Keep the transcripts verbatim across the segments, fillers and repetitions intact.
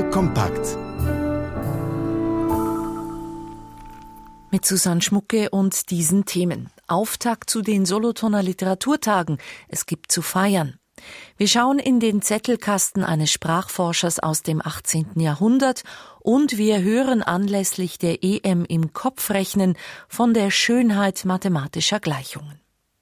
kompakt. Mit Susanne Schmucke und diesen Themen. Auftakt zu den Solothurner Literaturtagen. Es gibt zu feiern. Wir schauen in den Zettelkasten eines Sprachforschers aus dem achtzehnten Jahrhundert und wir hören anlässlich der E M im Kopfrechnen von der Schönheit mathematischer Gleichungen.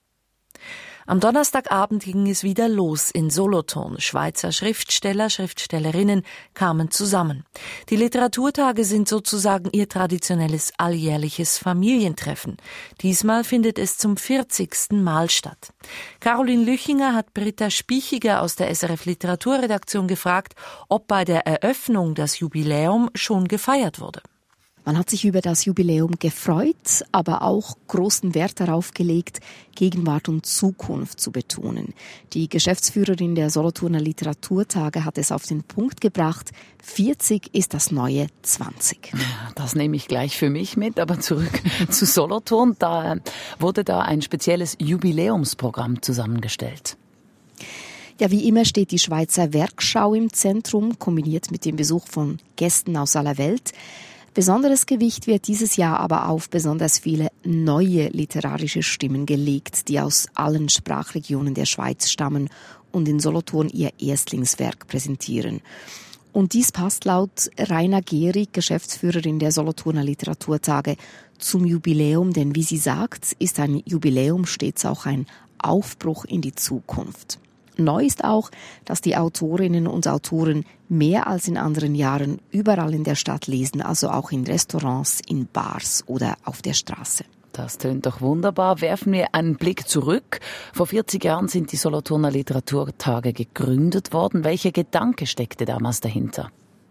Am Donnerstagabend ging es wieder los in Solothurn. Schweizer Schriftsteller, Schriftstellerinnen kamen zusammen. Die Literaturtage sind sozusagen ihr traditionelles alljährliches Familientreffen. Diesmal findet es zum vierzigsten Mal statt. Caroline Lüchinger hat Britta Spiechiger aus der S R F Literaturredaktion gefragt, ob bei der Eröffnung das Jubiläum schon gefeiert wurde. Man hat sich über das Jubiläum gefreut, aber auch großen Wert darauf gelegt, Gegenwart und Zukunft zu betonen. Die Geschäftsführerin der Solothurner Literaturtage hat es auf den Punkt gebracht, vierzig ist das neue zwanzig. Das nehme ich gleich für mich mit, aber zurück zu Solothurn. Da wurde da ein spezielles Jubiläumsprogramm zusammengestellt. Ja, wie immer steht die Schweizer Werkschau im Zentrum, kombiniert mit dem Besuch von Gästen aus aller Welt. Besonderes Gewicht wird dieses Jahr aber auf besonders viele neue literarische Stimmen gelegt, die aus allen Sprachregionen der Schweiz stammen und in Solothurn ihr Erstlingswerk präsentieren. Und dies passt laut Raina Gehrig, Geschäftsführerin der Solothurner Literaturtage, zum Jubiläum, denn wie sie sagt, ist ein Jubiläum stets auch ein Aufbruch in die Zukunft. Neu ist auch, dass die Autorinnen und Autoren mehr als in anderen Jahren überall in der Stadt lesen, also auch in Restaurants, in Bars oder auf der Straße. Das tönt doch wunderbar. Werfen wir einen Blick zurück. Vor vierzig Jahren sind die Solothurner Literaturtage gegründet worden. Welcher Gedanke steckte damals dahinter?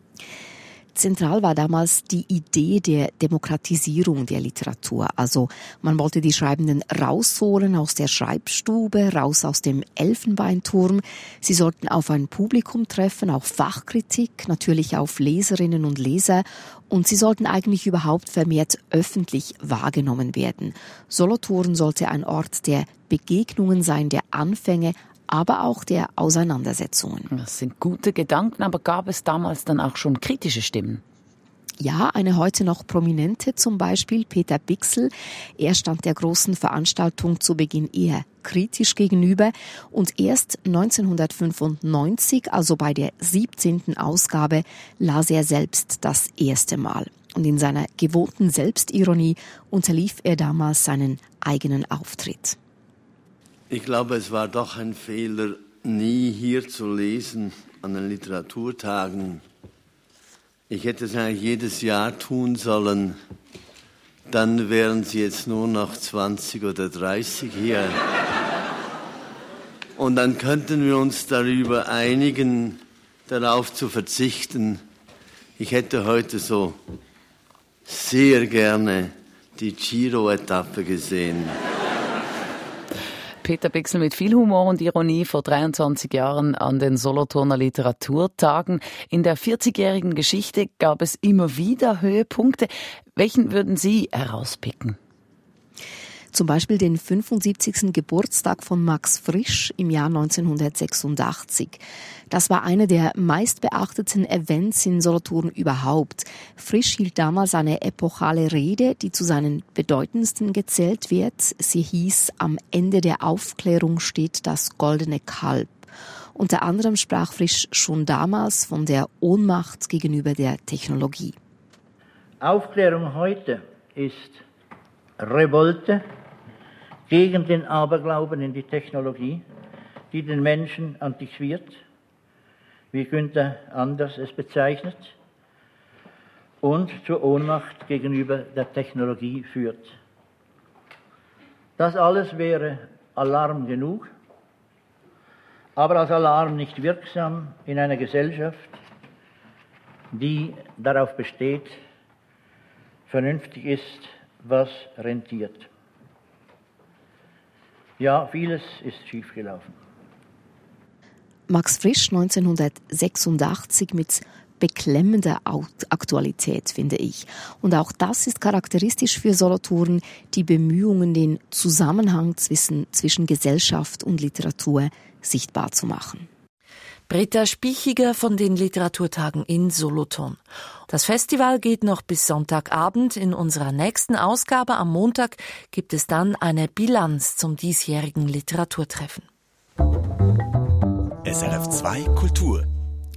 Zentral war damals die Idee der Demokratisierung der Literatur. Also man wollte die Schreibenden rausholen aus der Schreibstube, raus aus dem Elfenbeinturm. Sie sollten auf ein Publikum treffen, auf Fachkritik, natürlich auf Leserinnen und Leser. Und sie sollten eigentlich überhaupt vermehrt öffentlich wahrgenommen werden. Solothurn sollte ein Ort der Begegnungen sein, der Anfänge, aber auch der Auseinandersetzungen. Das sind gute Gedanken, aber gab es damals dann auch schon kritische Stimmen? Ja, eine heute noch prominente, zum Beispiel Peter Bichsel. Er stand der großen Veranstaltung zu Beginn eher kritisch gegenüber und erst neunzehnhundertfünfundneunzig, also bei der siebzehnten Ausgabe, las er selbst das erste Mal. Und in seiner gewohnten Selbstironie unterlief er damals seinen eigenen Auftritt. Ich glaube, es war doch ein Fehler, nie hier zu lesen an den Literaturtagen. Ich hätte es eigentlich jedes Jahr tun sollen. Dann wären sie jetzt nur noch zwanzig oder dreißig hier. Und dann könnten wir uns darüber einigen, darauf zu verzichten. Ich hätte heute so sehr gerne die Giro-Etappe gesehen. Peter Bichsel mit viel Humor und Ironie vor dreiundzwanzig Jahren an den Solothurner Literaturtagen. In der vierzigjährigen Geschichte gab es immer wieder Höhepunkte. Welchen würden Sie herauspicken? Zum Beispiel den fünfundsiebzigsten Geburtstag von Max Frisch im Jahr neunzehnhundertsechsundachtzig. Das war eine der meistbeachteten Events in Solothurn überhaupt. Frisch hielt damals eine epochale Rede, die zu seinen bedeutendsten gezählt wird. Sie hieß: Am Ende der Aufklärung steht das goldene Kalb. Unter anderem sprach Frisch schon damals von der Ohnmacht gegenüber der Technologie. Aufklärung heute ist Revolte gegen den Aberglauben in die Technologie, die den Menschen antiquiert, wie Günther Anders es bezeichnet, und zur Ohnmacht gegenüber der Technologie führt. Das alles wäre Alarm genug, aber als Alarm nicht wirksam in einer Gesellschaft, die darauf besteht, vernünftig ist, was rentiert. Ja, vieles ist schiefgelaufen. Max Frisch neunzehnhundertsechsundachtzig mit beklemmender Aktualität, finde ich. Und auch das ist charakteristisch für Solothurn, die Bemühungen, den Zusammenhang zwischen, zwischen Gesellschaft und Literatur sichtbar zu machen. Britta Spiechiger von den Literaturtagen in Solothurn. Das Festival geht noch bis Sonntagabend. In unserer nächsten Ausgabe am Montag gibt es dann eine Bilanz zum diesjährigen Literaturtreffen. S R F zwei Kultur.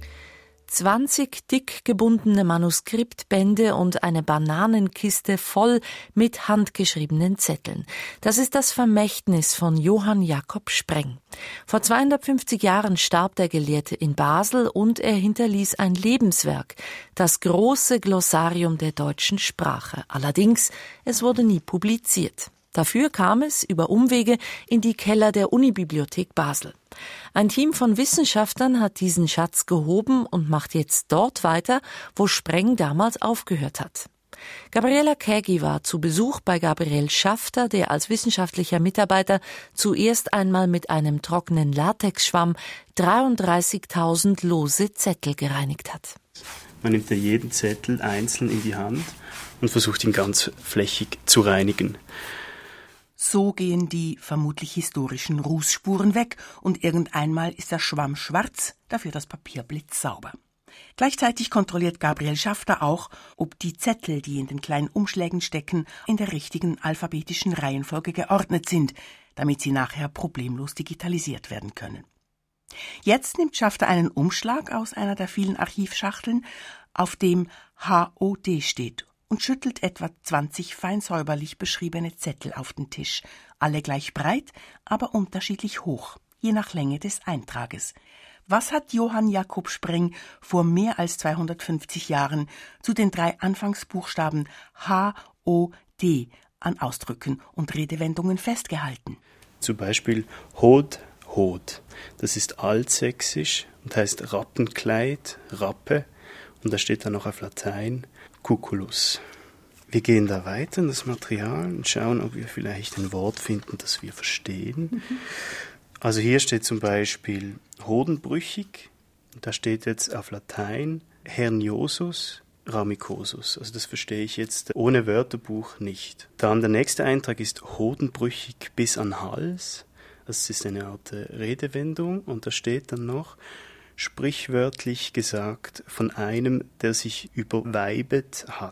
zwanzig dick gebundene Manuskriptbände und eine Bananenkiste voll mit handgeschriebenen Zetteln. Das ist das Vermächtnis von Johann Jakob Spreng. Vor zweihundertfünfzig Jahren starb der Gelehrte in Basel und er hinterließ ein Lebenswerk, das große Glossarium der deutschen Sprache. Allerdings, es wurde nie publiziert. Dafür kam es über Umwege in die Keller der Unibibliothek Basel. Ein Team von Wissenschaftlern hat diesen Schatz gehoben und macht jetzt dort weiter, wo Spreng damals aufgehört hat. Gabriela Kägi war zu Besuch bei Gabriel Schafter, der als wissenschaftlicher Mitarbeiter zuerst einmal mit einem trockenen Latexschwamm dreiunddreißigtausend lose Zettel gereinigt hat. Man nimmt ja jeden Zettel einzeln in die Hand und versucht ihn ganz flächig zu reinigen. So gehen die vermutlich historischen Rußspuren weg und irgendeinmal ist der Schwamm schwarz, dafür das Papier blitzsauber. Gleichzeitig kontrolliert Gabriel Schafter auch, ob die Zettel, die in den kleinen Umschlägen stecken, in der richtigen alphabetischen Reihenfolge geordnet sind, damit sie nachher problemlos digitalisiert werden können. Jetzt nimmt Schafter einen Umschlag aus einer der vielen Archivschachteln, auf dem H O D steht, und schüttelt etwa zwanzig fein säuberlich beschriebene Zettel auf den Tisch, alle gleich breit, aber unterschiedlich hoch, je nach Länge des Eintrages. Was hat Johann Jakob Spreng vor mehr als zweihundertfünfzig Jahren zu den drei Anfangsbuchstaben H O D an Ausdrücken und Redewendungen festgehalten? Zum Beispiel Hod, Hod. Das ist altsächsisch und heißt Rattenkleid, Rappe. Und da steht dann noch auf Latein Cuculus. Wir gehen da weiter in das Material und schauen, ob wir vielleicht ein Wort finden, das wir verstehen. Mhm. Also hier steht zum Beispiel hodenbrüchig. Da steht jetzt auf Latein herniosus ramicosus. Also das verstehe ich jetzt ohne Wörterbuch nicht. Dann der nächste Eintrag ist hodenbrüchig bis an Hals. Das ist eine Art Redewendung. Und da steht dann noch sprichwörtlich gesagt von einem, der sich überweibet hat.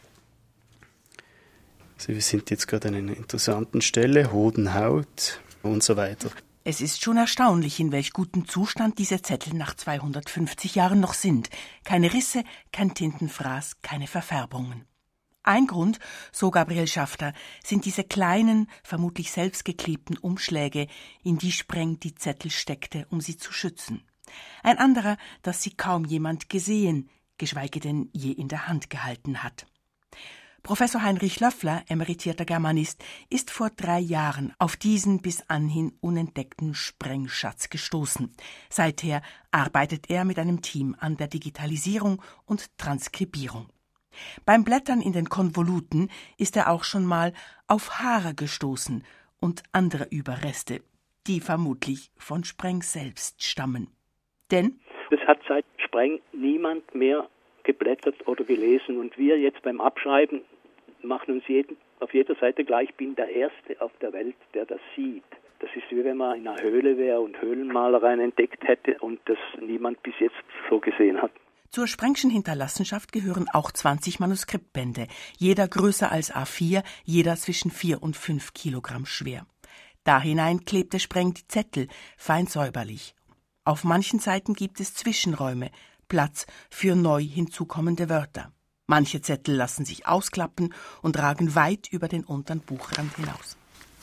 Also wir sind jetzt gerade an einer interessanten Stelle, Hodenhaut und so weiter. Es ist schon erstaunlich, in welch gutem Zustand diese Zettel nach zweihundertfünfzig Jahren noch sind. Keine Risse, kein Tintenfraß, keine Verfärbungen. Ein Grund, so Gabriel Schafter, sind diese kleinen, vermutlich selbstgeklebten Umschläge, in die Spreng die Zettel steckte, um sie zu schützen. Ein anderer, dass sie kaum jemand gesehen, geschweige denn je in der Hand gehalten hat. Professor Heinrich Löffler, emeritierter Germanist, ist vor drei Jahren auf diesen bis anhin unentdeckten Sprengschatz gestoßen. Seither arbeitet er mit einem Team an der Digitalisierung und Transkribierung. Beim Blättern in den Konvoluten ist er auch schon mal auf Haare gestoßen und andere Überreste, die vermutlich von Spreng selbst stammen. Denn es hat seit Spreng niemand mehr geblättert oder gelesen. Und wir jetzt beim Abschreiben machen uns jeden, auf jeder Seite gleich, ich bin der Erste auf der Welt, der das sieht. Das ist wie wenn man in einer Höhle wäre und Höhlenmalereien entdeckt hätte und das niemand bis jetzt so gesehen hat. Zur Sprengschen Hinterlassenschaft gehören auch zwanzig Manuskriptbände, jeder größer als A vier, jeder zwischen vier und fünf Kilogramm schwer. Da hinein klebte Spreng die Zettel, fein säuberlich. Auf manchen Seiten gibt es Zwischenräume, Platz für neu hinzukommende Wörter. Manche Zettel lassen sich ausklappen und ragen weit über den unteren Buchrand hinaus.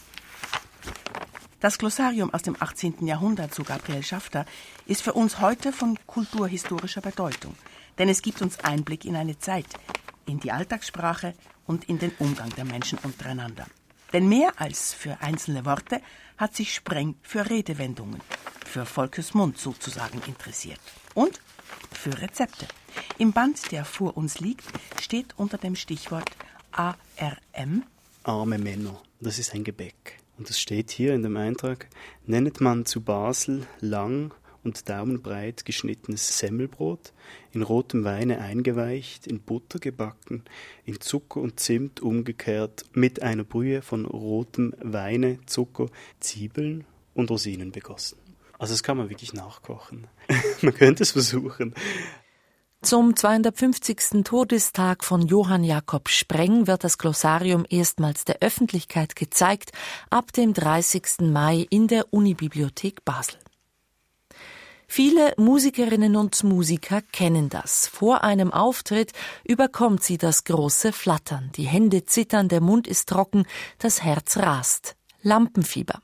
Das Glossarium aus dem achtzehnten Jahrhundert, so Gabriel Schafter, ist für uns heute von kulturhistorischer Bedeutung, denn es gibt uns Einblick in eine Zeit, in die Alltagssprache und in den Umgang der Menschen untereinander. Denn mehr als für einzelne Worte hat sich Spreng für Redewendungen, für Volkesmund sozusagen interessiert. Und für Rezepte. Im Band, der vor uns liegt, steht unter dem Stichwort A R M Arme Männer, das ist ein Gebäck. Und es steht hier in dem Eintrag, nennet man zu Basel lang und daumenbreit geschnittenes Semmelbrot, in rotem Weine eingeweicht, in Butter gebacken, in Zucker und Zimt umgekehrt, mit einer Brühe von rotem Weine, Zucker, Zwiebeln und Rosinen begossen. Also das kann man wirklich nachkochen. Man könnte es versuchen. Zum zweihundertfünfzigsten Todestag von Johann Jakob Spreng wird das Glossarium erstmals der Öffentlichkeit gezeigt, ab dem dreißigsten Mai in der Unibibliothek Basel. Viele Musikerinnen und Musiker kennen das. Vor einem Auftritt überkommt sie das große Flattern. Die Hände zittern, der Mund ist trocken, das Herz rast. Lampenfieber.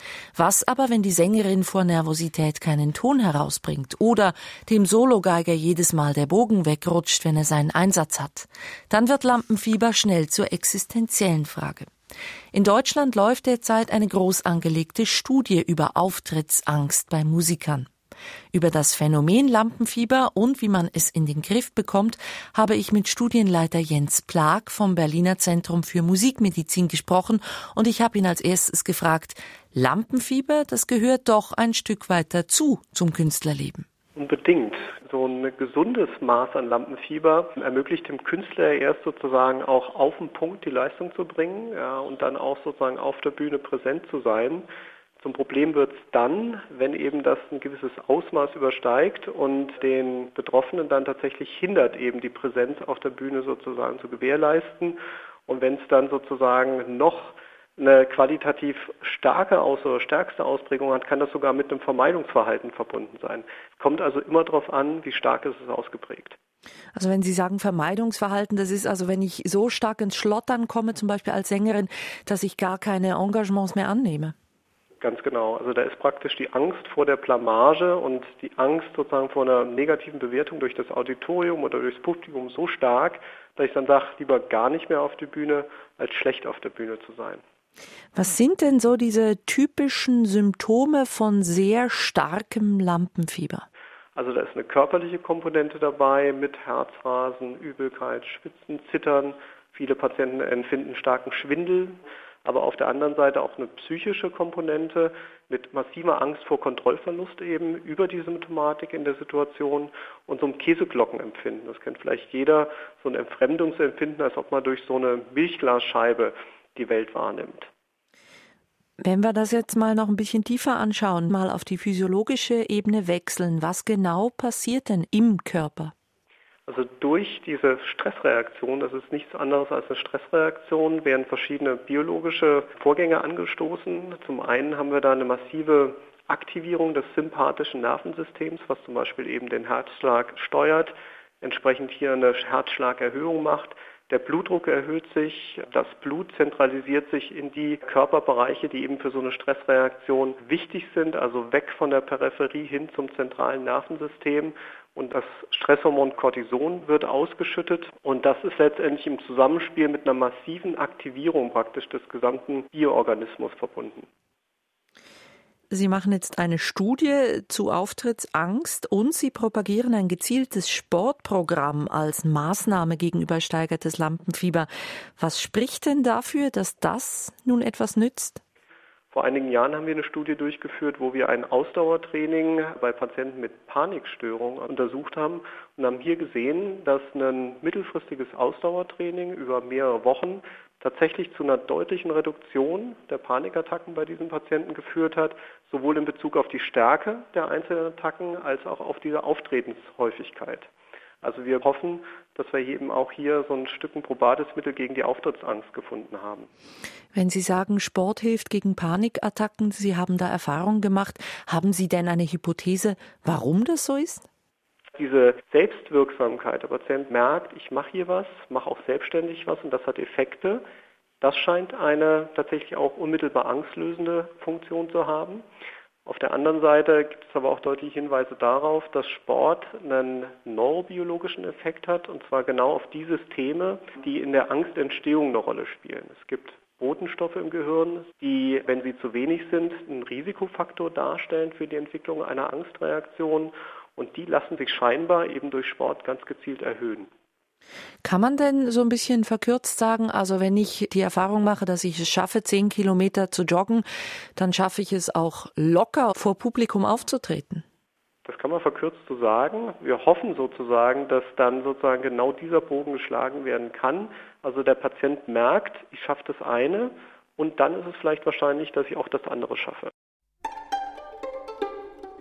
Was aber, wenn die Sängerin vor Nervosität keinen Ton herausbringt oder dem Sologeiger jedes Mal der Bogen wegrutscht, wenn er seinen Einsatz hat? Dann wird Lampenfieber schnell zur existenziellen Frage. In Deutschland läuft derzeit eine groß angelegte Studie über Auftrittsangst bei Musikern. Über das Phänomen Lampenfieber und wie man es in den Griff bekommt, habe ich mit Studienleiter Jens Plag vom Berliner Zentrum für Musikmedizin gesprochen und ich habe ihn als erstes gefragt, Lampenfieber, das gehört doch ein Stück weit dazu zum Künstlerleben. Unbedingt. So ein gesundes Maß an Lampenfieber ermöglicht dem Künstler erst sozusagen auch auf den Punkt die Leistung zu bringen, ja, und dann auch sozusagen auf der Bühne präsent zu sein. Zum Problem wird es dann, wenn eben das ein gewisses Ausmaß übersteigt und den Betroffenen dann tatsächlich hindert, eben die Präsenz auf der Bühne sozusagen zu gewährleisten. Und wenn es dann sozusagen noch eine qualitativ starke Aus- oder stärkste Ausprägung hat, kann das sogar mit einem Vermeidungsverhalten verbunden sein. Es kommt also immer darauf an, wie stark ist es ausgeprägt. Also wenn Sie sagen Vermeidungsverhalten, das ist also, wenn ich so stark ins Schlottern komme, zum Beispiel als Sängerin, dass ich gar keine Engagements mehr annehme. Ganz genau. Also da ist praktisch die Angst vor der Blamage und die Angst sozusagen vor einer negativen Bewertung durch das Auditorium oder durchs Publikum so stark, dass ich dann sage, lieber gar nicht mehr auf die Bühne, als schlecht auf der Bühne zu sein. Was sind denn so diese typischen Symptome von sehr starkem Lampenfieber? Also da ist eine körperliche Komponente dabei mit Herzrasen, Übelkeit, Schwitzen, Zittern. Viele Patienten empfinden starken Schwindel. Aber auf der anderen Seite auch eine psychische Komponente mit massiver Angst vor Kontrollverlust eben über die Symptomatik in der Situation und so einem Käseglockenempfinden. Das kennt vielleicht jeder, so ein Entfremdungsempfinden, als ob man durch so eine Milchglasscheibe die Welt wahrnimmt. Wenn wir das jetzt mal noch ein bisschen tiefer anschauen, mal auf die physiologische Ebene wechseln, was genau passiert denn im Körper? Also durch diese Stressreaktion, das ist nichts anderes als eine Stressreaktion, werden verschiedene biologische Vorgänge angestoßen. Zum einen haben wir da eine massive Aktivierung des sympathischen Nervensystems, was zum Beispiel eben den Herzschlag steuert, entsprechend hier eine Herzschlagerhöhung macht. Der Blutdruck erhöht sich, das Blut zentralisiert sich in die Körperbereiche, die eben für so eine Stressreaktion wichtig sind, also weg von der Peripherie hin zum zentralen Nervensystem. Und das Stresshormon Cortison wird ausgeschüttet und das ist letztendlich im Zusammenspiel mit einer massiven Aktivierung praktisch des gesamten Bioorganismus verbunden. Sie machen jetzt eine Studie zu Auftrittsangst und Sie propagieren ein gezieltes Sportprogramm als Maßnahme gegen übersteigertes Lampenfieber. Was spricht denn dafür, dass das nun etwas nützt? Vor einigen Jahren haben wir eine Studie durchgeführt, wo wir ein Ausdauertraining bei Patienten mit Panikstörungen untersucht haben und haben hier gesehen, dass ein mittelfristiges Ausdauertraining über mehrere Wochen tatsächlich zu einer deutlichen Reduktion der Panikattacken bei diesen Patienten geführt hat, sowohl in Bezug auf die Stärke der einzelnen Attacken als auch auf diese Auftretenshäufigkeit. Also wir hoffen, dass wir eben auch hier so ein Stück ein probates Mittel gegen die Auftrittsangst gefunden haben. Wenn Sie sagen, Sport hilft gegen Panikattacken, Sie haben da Erfahrung gemacht, haben Sie denn eine Hypothese, warum das so ist? Diese Selbstwirksamkeit, der Patient merkt, ich mache hier was, mache auch selbstständig was und das hat Effekte, das scheint eine tatsächlich auch unmittelbar angstlösende Funktion zu haben. Auf der anderen Seite gibt es aber auch deutliche Hinweise darauf, dass Sport einen neurobiologischen Effekt hat, und zwar genau auf die Systeme, die in der Angstentstehung eine Rolle spielen. Es gibt Botenstoffe im Gehirn, die, wenn sie zu wenig sind, einen Risikofaktor darstellen für die Entwicklung einer Angstreaktion, und die lassen sich scheinbar eben durch Sport ganz gezielt erhöhen. Kann man denn so ein bisschen verkürzt sagen, also wenn ich die Erfahrung mache, dass ich es schaffe, zehn Kilometer zu joggen, dann schaffe ich es auch locker, vor Publikum aufzutreten? Das kann man verkürzt so sagen. Wir hoffen sozusagen, dass dann sozusagen genau dieser Bogen geschlagen werden kann. Also der Patient merkt, ich schaffe das eine und dann ist es vielleicht wahrscheinlich, dass ich auch das andere schaffe.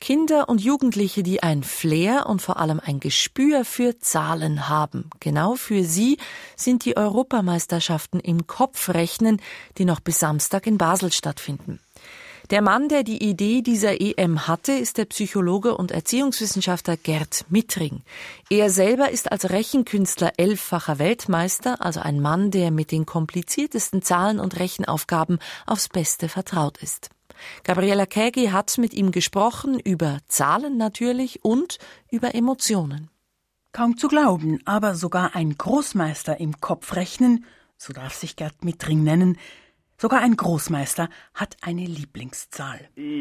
Kinder und Jugendliche, die ein Flair und vor allem ein Gespür für Zahlen haben. Genau für sie sind die Europameisterschaften im Kopfrechnen, die noch bis Samstag in Basel stattfinden. Der Mann, der die Idee dieser E M hatte, ist der Psychologe und Erziehungswissenschaftler Gerd Mittring. Er selber ist als Rechenkünstler elffacher Weltmeister, also ein Mann, der mit den kompliziertesten Zahlen und Rechenaufgaben aufs Beste vertraut ist. Gabriela Kägi hat mit ihm gesprochen über Zahlen natürlich und über Emotionen. Kaum zu glauben, aber sogar ein Großmeister im Kopfrechnen, so darf sich Gerd Mittring nennen, sogar ein Großmeister hat eine Lieblingszahl.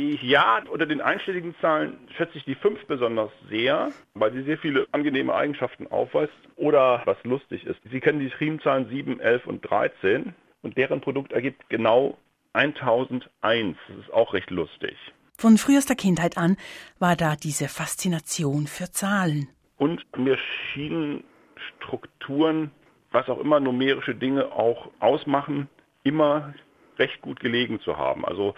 Ja, unter den einstelligen Zahlen schätze ich die fünf besonders sehr, weil sie sehr viele angenehme Eigenschaften aufweist oder was lustig ist. Sie kennen die Primzahlen sieben, elf und dreizehn und deren Produkt ergibt genau eintausendeins. Das ist auch recht lustig. Von frühester Kindheit an war da diese Faszination für Zahlen. Und mir schienen Strukturen, was auch immer numerische Dinge auch ausmachen, immer recht gut gelegen zu haben. Also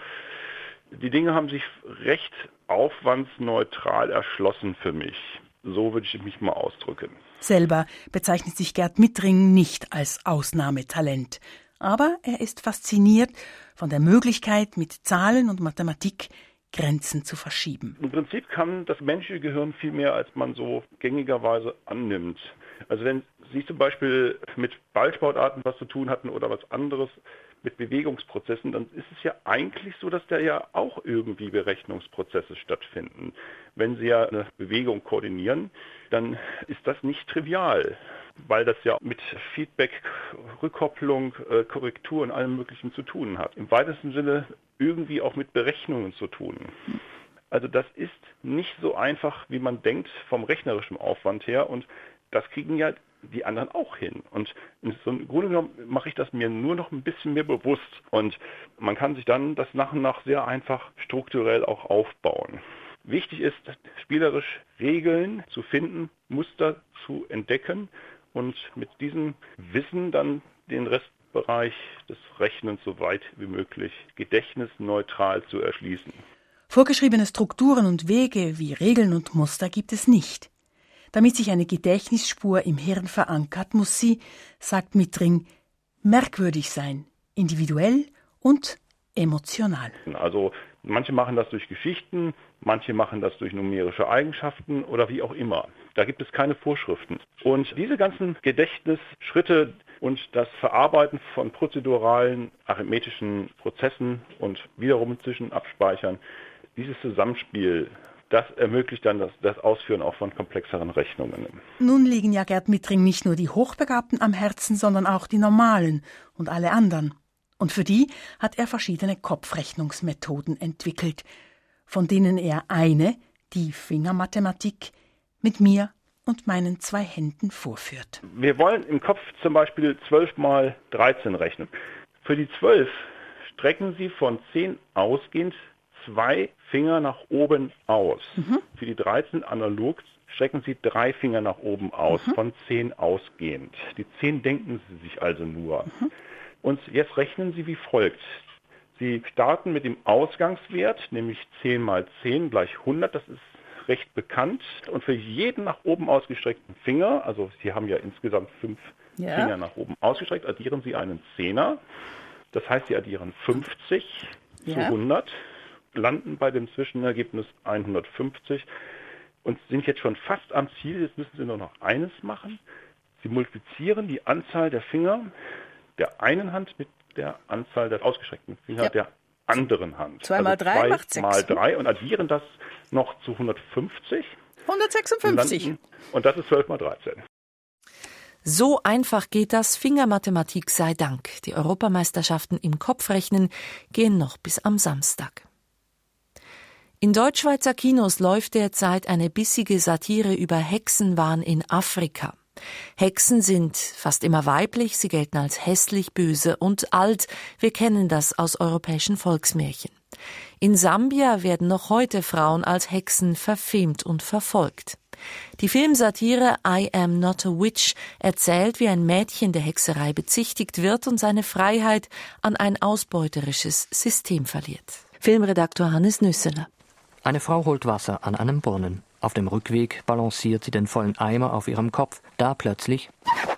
die Dinge haben sich recht aufwandsneutral erschlossen für mich. So würde ich mich mal ausdrücken. Selber bezeichnet sich Gerd Mittring nicht als Ausnahmetalent. Aber er ist fasziniert von der Möglichkeit, mit Zahlen und Mathematik Grenzen zu verschieben. Im Prinzip kann das menschliche Gehirn viel mehr, als man so gängigerweise annimmt. Also wenn Sie zum Beispiel mit Ballsportarten was zu tun hatten oder was anderes mit Bewegungsprozessen, dann ist es ja eigentlich so, dass da ja auch irgendwie Berechnungsprozesse stattfinden. Wenn Sie ja eine Bewegung koordinieren, dann ist das nicht trivial, weil das ja mit Feedback, Rückkopplung, Korrektur und allem Möglichen zu tun hat. Im weitesten Sinne irgendwie auch mit Berechnungen zu tun. Also das ist nicht so einfach, wie man denkt, vom rechnerischen Aufwand her, und das kriegen ja die anderen auch hin. Und im Grunde genommen mache ich das mir nur noch ein bisschen mehr bewusst. Und man kann sich dann das nach und nach sehr einfach strukturell auch aufbauen. Wichtig ist, spielerisch Regeln zu finden, Muster zu entdecken und mit diesem Wissen dann den Restbereich des Rechnens so weit wie möglich gedächtnisneutral zu erschließen. Vorgeschriebene Strukturen und Wege wie Regeln und Muster gibt es nicht. Damit sich eine Gedächtnisspur im Hirn verankert, muss sie, sagt Mittring, merkwürdig sein, individuell und emotional. Also manche machen das durch Geschichten, manche machen das durch numerische Eigenschaften oder wie auch immer. Da gibt es keine Vorschriften. Und diese ganzen Gedächtnisschritte und das Verarbeiten von prozeduralen arithmetischen Prozessen und wiederum Zwischenabspeichern, dieses Zusammenspiel, das ermöglicht dann das, das Ausführen auch von komplexeren Rechnungen. Nun liegen ja Gerd Mittring nicht nur die Hochbegabten am Herzen, sondern auch die Normalen und alle anderen. Und für die hat er verschiedene Kopfrechnungsmethoden entwickelt, von denen er eine, die Fingermathematik, mit mir und meinen zwei Händen vorführt. Wir wollen im Kopf zum Beispiel zwölf mal dreizehn rechnen. Für die zwölf strecken Sie von zehn ausgehend zwei Finger nach oben aus. Mhm. Für die dreizehn analog strecken Sie drei Finger nach oben aus, mhm. von zehn ausgehend. Die zehn denken Sie sich also nur. Mhm. Und jetzt rechnen Sie wie folgt. Sie starten mit dem Ausgangswert, nämlich zehn mal zehn gleich hundert. Das ist recht bekannt. Und für jeden nach oben ausgestreckten Finger, also Sie haben ja insgesamt fünf ja. Finger nach oben ausgestreckt, addieren Sie einen Zehner. Das heißt, Sie addieren fünfzig ja. zu hundert. Landen bei dem Zwischenergebnis hundertfünfzig und sind jetzt schon fast am Ziel. Jetzt müssen Sie nur noch eines machen. Sie multiplizieren die Anzahl der Finger der einen Hand mit der Anzahl der ausgestreckten Finger ja. der anderen Hand. zwei mal drei macht sechs. Mal drei und addieren das noch zu hundertfünfzig. hundertsechsundfünfzig. Und, und das ist zwölf mal dreizehn. So einfach geht das, Fingermathematik sei Dank. Die Europameisterschaften im Kopfrechnen gehen noch bis am Samstag. In Deutschschweizer Kinos läuft derzeit eine bissige Satire über Hexenwahn in Afrika. Hexen sind fast immer weiblich, sie gelten als hässlich, böse und alt. Wir kennen das aus europäischen Volksmärchen. In Sambia werden noch heute Frauen als Hexen verfemt und verfolgt. Die Filmsatire I Am Not a Witch erzählt, wie ein Mädchen der Hexerei bezichtigt wird und seine Freiheit an ein ausbeuterisches System verliert. Filmredaktor Hannes Nüsseler. Eine Frau holt Wasser an einem Brunnen. Auf dem Rückweg balanciert sie den vollen Eimer auf ihrem Kopf. Da plötzlich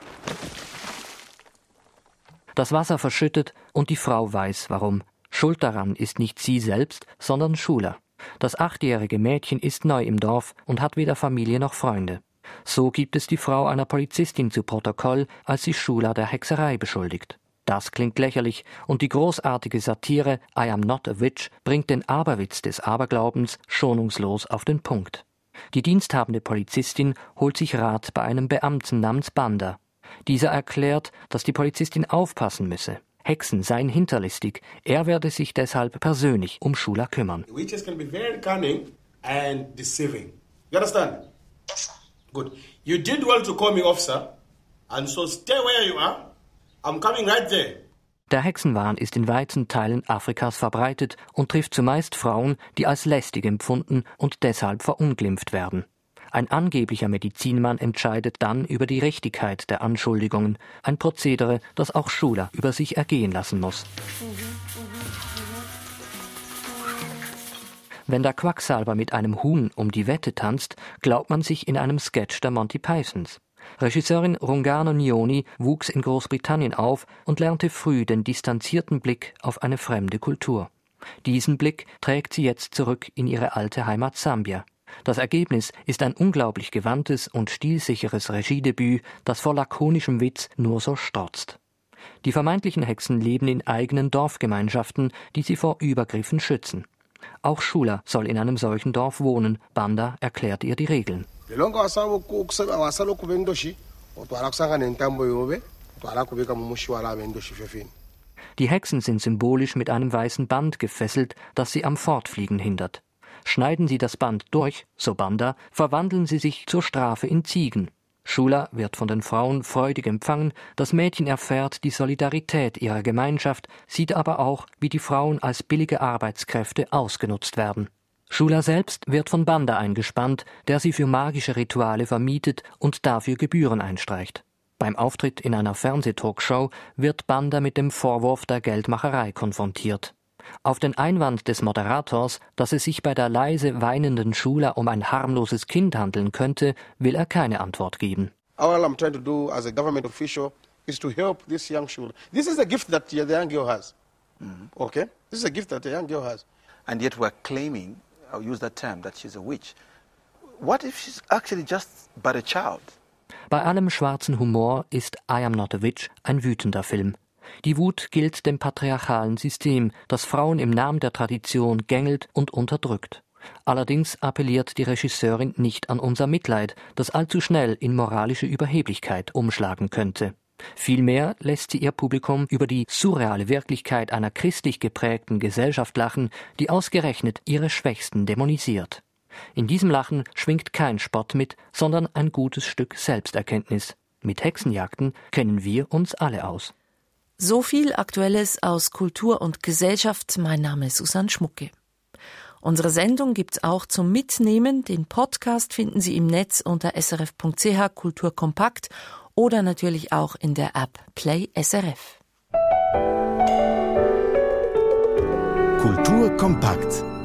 das Wasser verschüttet und die Frau weiß, warum. Schuld daran ist nicht sie selbst, sondern Shula. Das achtjährige Mädchen ist neu im Dorf und hat weder Familie noch Freunde. So gibt es die Frau einer Polizistin zu Protokoll, als sie Shula der Hexerei beschuldigt. Das klingt lächerlich und die großartige Satire I am not a witch bringt den Aberwitz des Aberglaubens schonungslos auf den Punkt. Die diensthabende Polizistin holt sich Rat bei einem Beamten namens Banda. Dieser erklärt, dass die Polizistin aufpassen müsse. Hexen seien hinterlistig, er werde sich deshalb persönlich um Shula kümmern. Witches can be very cunning and deceiving. You understand? Yes, sir. Good. You did well to call me, officer, and so stay where you are. I'm coming right there. Der Hexenwahn ist in weiten Teilen Afrikas verbreitet und trifft zumeist Frauen, die als lästig empfunden und deshalb verunglimpft werden. Ein angeblicher Medizinmann entscheidet dann über die Richtigkeit der Anschuldigungen, ein Prozedere, das auch Shula über sich ergehen lassen muss. Wenn der Quacksalber mit einem Huhn um die Wette tanzt, glaubt man sich in einem Sketch der Monty Pythons. Regisseurin Rungano Nyoni wuchs in Großbritannien auf und lernte früh den distanzierten Blick auf eine fremde Kultur. Diesen Blick trägt sie jetzt zurück in ihre alte Heimat Sambia. Das Ergebnis ist ein unglaublich gewandtes und stilsicheres Regiedebüt, das vor lakonischem Witz nur so strotzt. Die vermeintlichen Hexen leben in eigenen Dorfgemeinschaften, die sie vor Übergriffen schützen. Auch Shula soll in einem solchen Dorf wohnen. Banda erklärt ihr die Regeln. Die Hexen sind symbolisch mit einem weißen Band gefesselt, das sie am Fortfliegen hindert. Schneiden sie das Band durch, so Banda, verwandeln sie sich zur Strafe in Ziegen. Shula wird von den Frauen freudig empfangen, das Mädchen erfährt die Solidarität ihrer Gemeinschaft, sieht aber auch, wie die Frauen als billige Arbeitskräfte ausgenutzt werden. Shula selbst wird von Banda eingespannt, der sie für magische Rituale vermietet und dafür Gebühren einstreicht. Beim Auftritt in einer Fernsehtalkshow wird Banda mit dem Vorwurf der Geldmacherei konfrontiert. Auf den Einwand des Moderators, dass es sich bei der leise weinenden Shula um ein harmloses Kind handeln könnte, will er keine Antwort geben. All I'm trying to do as a government official is to help this young Shula. This is a gift that the young girl has. Mm-hmm. Okay? This is a gift that the young girl has. And yet we're claiming, I'll use that term, that she's a witch. What if she's actually just but a child? Bei allem schwarzen Humor ist I am not a witch ein wütender Film. Die Wut gilt dem patriarchalen System, das Frauen im Namen der Tradition gängelt und unterdrückt. Allerdings appelliert die Regisseurin nicht an unser Mitleid, das allzu schnell in moralische Überheblichkeit umschlagen könnte. Vielmehr lässt sie ihr Publikum über die surreale Wirklichkeit einer christlich geprägten Gesellschaft lachen, die ausgerechnet ihre Schwächsten dämonisiert. In diesem Lachen schwingt kein Spott mit, sondern ein gutes Stück Selbsterkenntnis. Mit Hexenjagden kennen wir uns alle aus. So viel Aktuelles aus Kultur und Gesellschaft. Mein Name ist Susanne Schmucke. Unsere Sendung gibt's auch zum Mitnehmen. Den Podcast finden Sie im Netz unter s r f punkt c h Kultur kompakt oder natürlich auch in der App Play S R F. Kultur kompakt.